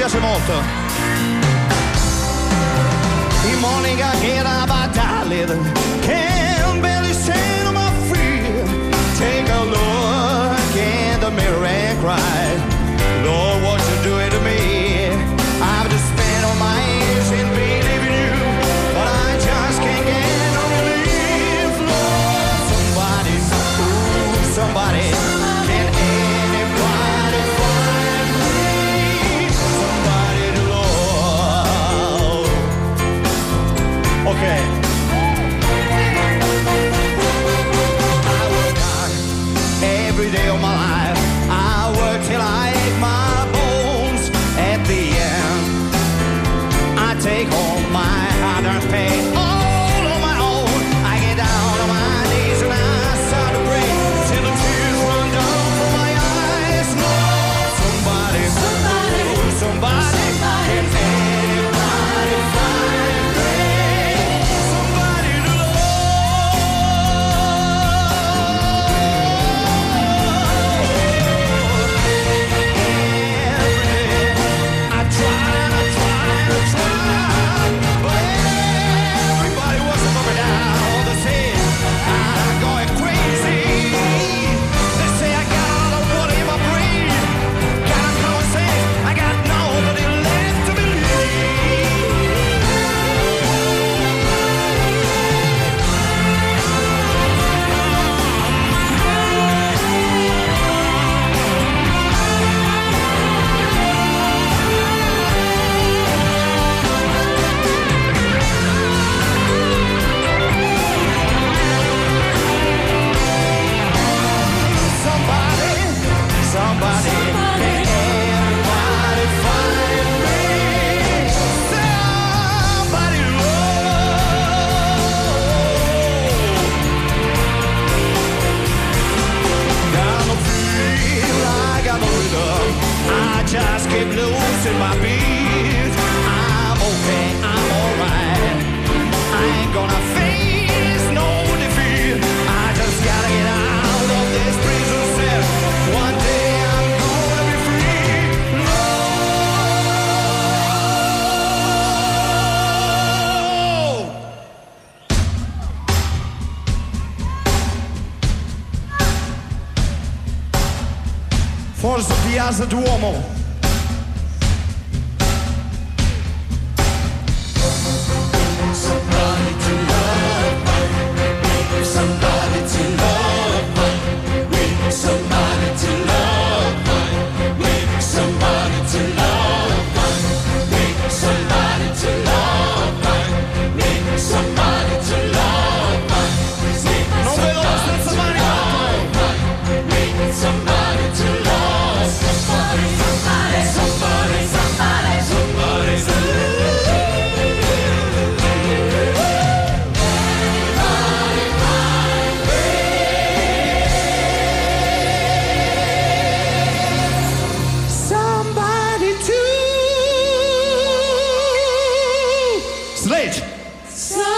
piace molto. In morning I get up, I die, can't barely stand on my feet. Take a look in the mirror and cry, Lord, what you doing to me? I've just spent all my years in believing you, but I just can't get no relief. Lord, somebody, ooh, somebody, can anybody find me? Somebody to love. Okay. I work hard every day of my life. I work till I ache my bones. At the end, I take home my hard-earned pay all on my own. I get down on my knees and I start to pray till the tears run down from my eyes. Lord, somebody, somebody, somebody, can anybody find me? Somebody to I try and I try and I try, but everybody wants to put me down. They say I'm going crazy. They say I got all the water in my brain. Got a common sense, I got nobody left to believe. Somebody, can anybody find me? Somebody love. Got no feel, I got no rhythm. I just keep losing my beat. I'm okay, I'm alright. I ain't gonna face no defeat. I just gotta get out of this prison cell. One day I'm gonna be free. No! Forza Piazza Duomo. Somebody to love, somebody to love, somebody to love, somebody to love, somebody to love, somebody to love. Non vedo la stessa mano. Somebody to love, somebody, somebody, somebody, somebody, somebody to Somebody to Sledge.